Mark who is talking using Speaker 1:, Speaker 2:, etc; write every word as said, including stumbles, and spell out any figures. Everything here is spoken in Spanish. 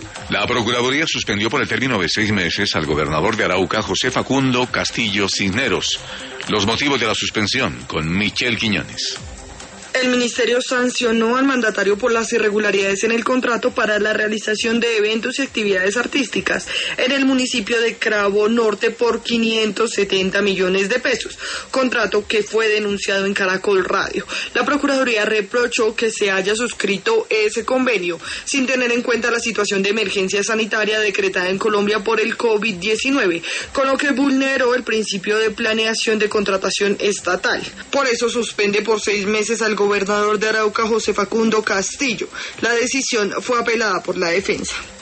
Speaker 1: La Procuraduría suspendió por el término de seis meses al gobernador de Arauca, José Facundo Castillo Cisneros. Los motivos de la suspensión, con Michelle Quiñones.
Speaker 2: El ministerio sancionó al mandatario por las irregularidades en el contrato para la realización de eventos y actividades artísticas en el municipio de Cravo Norte por quinientos setenta millones de pesos, contrato que fue denunciado en Caracol Radio. La Procuraduría reprochó que se haya suscrito ese convenio sin tener en cuenta la situación de emergencia sanitaria decretada en Colombia por el COVID diecinueve, con lo que vulneró el principio de planeación de contratación estatal. Por eso suspende por seis meses al gobernador de Arauca, José Facundo Castillo. La decisión fue apelada por la defensa.